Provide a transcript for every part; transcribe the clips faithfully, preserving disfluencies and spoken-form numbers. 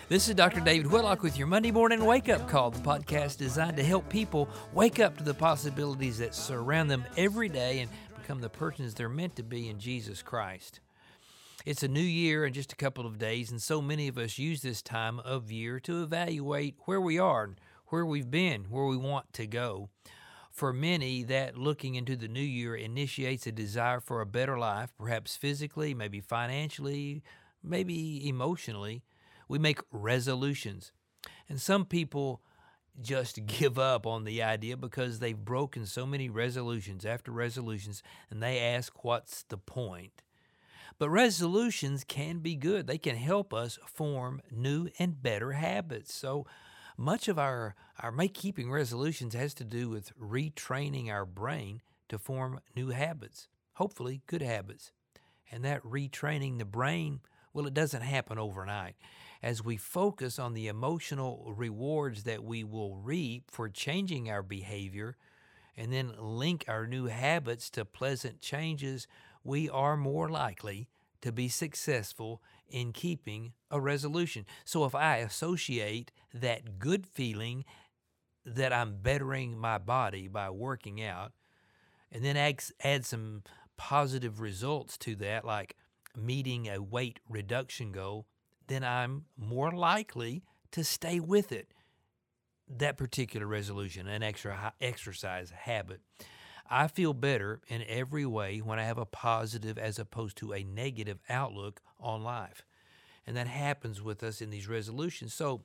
This is Doctor David Whitlock with your Monday Morning Wake Up Call, the podcast designed to help people wake up to the possibilities that surround them every day and become the persons they're meant to be in Jesus Christ. It's a new year in just a couple of days, and so many of us use this time of year to evaluate where we are, where we've been, where we want to go. For many, that looking into the new year initiates a desire for a better life, perhaps physically, maybe financially, maybe emotionally. We make resolutions. And some people just give up on the idea because they've broken so many resolutions after resolutions, and they ask, what's the point? But resolutions can be good. They can help us form new and better habits. So much of our, our make-keeping resolutions has to do with retraining our brain to form new habits, hopefully good habits. And that retraining the brain, well, it doesn't happen overnight. As we focus on the emotional rewards that we will reap for changing our behavior and then link our new habits to pleasant changes, we are more likely to be successful in keeping a resolution. So if I associate that good feeling that I'm bettering my body by working out, and then add, add some positive results to that, like meeting a weight reduction goal, then I'm more likely to stay with it, that particular resolution, an extra exercise habit. I feel better in every way when I have a positive as opposed to a negative outlook on life. And that happens with us in these resolutions. So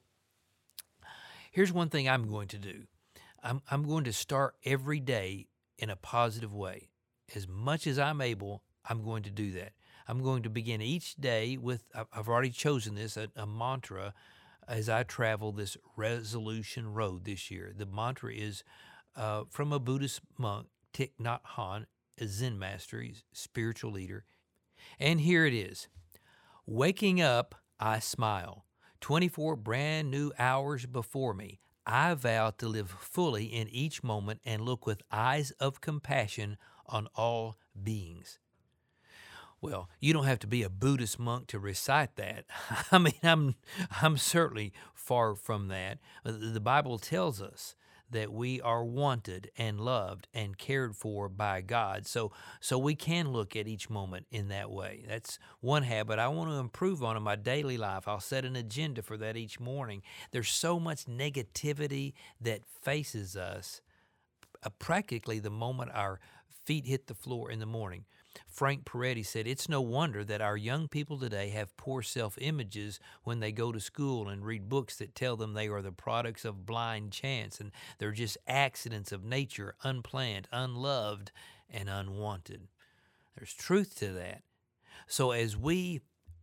here's one thing I'm going to do. I'm, I'm going to start every day in a positive way. As much as I'm able, I'm going to do that. I'm going to begin each day with, I've already chosen this, a, a mantra as I travel this resolution road this year. The mantra is uh, from a Buddhist monk, Thich Nhat Hanh, a Zen master, he's a spiritual leader. And here it is. Waking up, I smile. twenty-four brand new hours before me. I vow to live fully in each moment and look with eyes of compassion on all beings. Well, you don't have to be a Buddhist monk to recite that. I mean, I'm I'm certainly far from that. The Bible tells us that we are wanted and loved and cared for by God. So so we can look at each moment in that way. That's one habit I want to improve on in my daily life. I'll set an agenda for that each morning. There's so much negativity that faces us uh, practically the moment our feet hit the floor in the morning. Frank Peretti said, it's no wonder that our young people today have poor self-images when they go to school and read books that tell them they are the products of blind chance and they're just accidents of nature, unplanned, unloved, and unwanted. There's truth to that. So as we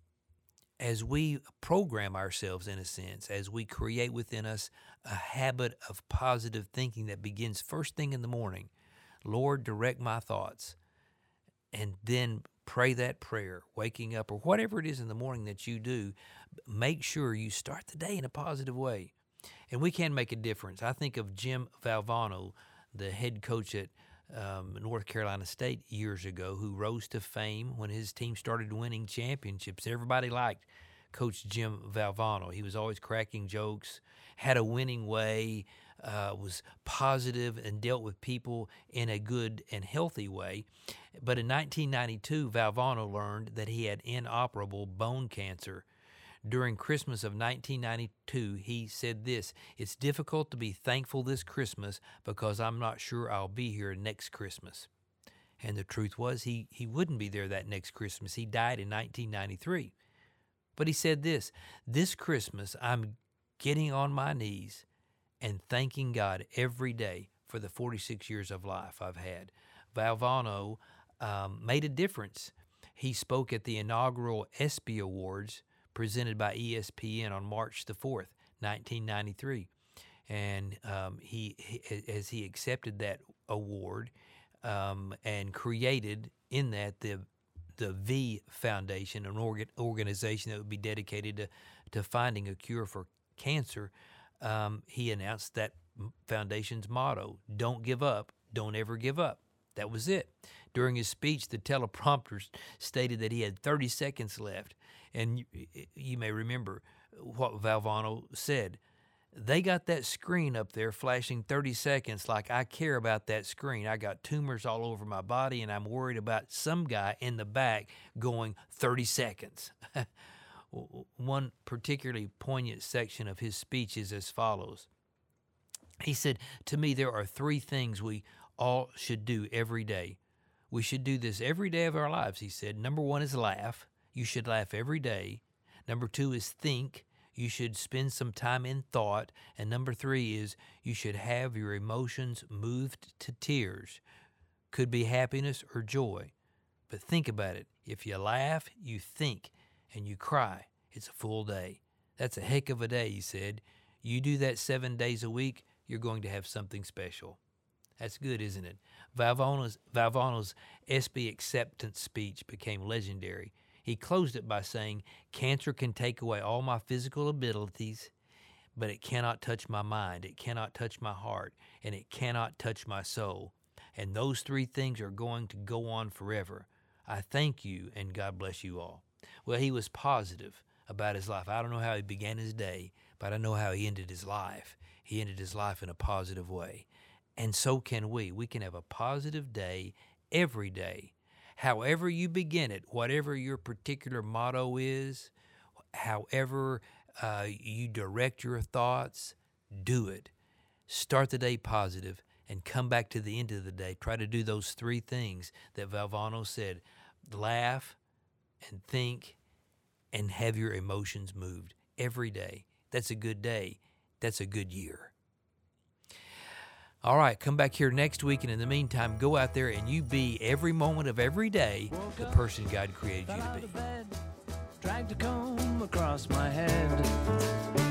as we program ourselves in a sense, as we create within us a habit of positive thinking that begins first thing in the morning, Lord, direct my thoughts. And then pray that prayer, waking up, or whatever it is in the morning that you do, make sure you start the day in a positive way. And we can make a difference. I think of Jim Valvano, the head coach at um, North Carolina State years ago, who rose to fame when his team started winning championships. Everybody liked Coach Jim Valvano. He was always cracking jokes, had a winning way, Uh, was positive and dealt with people in a good and healthy way. But in nineteen ninety-two, Valvano learned that he had inoperable bone cancer. During Christmas of nineteen ninety-two, he said this, it's difficult to be thankful this Christmas because I'm not sure I'll be here next Christmas. And the truth was he, he wouldn't be there that next Christmas. He died in nineteen ninety-three. But he said this, this Christmas I'm getting on my knees and thanking God every day for the forty-six years of life I've had. Valvano um, made a difference. He spoke at the inaugural ESPY Awards presented by E S P N on March the fourth, nineteen ninety-three. And um, he, he, as he accepted that award um, and created in that the the V Foundation, an organ, organization that would be dedicated to, to finding a cure for cancer, Um, he announced that foundation's motto, don't give up, don't ever give up. That was it. During his speech, the teleprompter stated that he had thirty seconds left. And you, you may remember what Valvano said. They got that screen up there flashing thirty seconds like I care about that screen. I got tumors all over my body, and I'm worried about some guy in the back going thirty seconds. One particularly poignant section of his speech is as follows. He said, to me, there are three things we all should do every day. We should do this every day of our lives, he said. Number one is laugh. You should laugh every day. Number two is think. You should spend some time in thought. And number three is you should have your emotions moved to tears. Could be happiness or joy. But think about it. If you laugh, you think, and you cry, it's a full day. That's a heck of a day, he said. You do that seven days a week, you're going to have something special. That's good, isn't it? Valvano's, Valvano's S B acceptance speech became legendary. He closed it by saying, cancer can take away all my physical abilities, but it cannot touch my mind, it cannot touch my heart, and it cannot touch my soul. And those three things are going to go on forever. I thank you, and God bless you all. Well, he was positive about his life. I don't know how he began his day, but I know how he ended his life. He ended his life in a positive way. And so can we. We can have a positive day every day. However you begin it, whatever your particular motto is, however uh, you direct your thoughts, do it. Start the day positive and come back to the end of the day. Try to do those three things that Valvano said. Laugh and think and have your emotions moved every day. That's a good day. That's a good year. All right, come back here next week, and in the meantime, go out there and you be every moment of every day the person God created you to be. Dragged a comb across my head.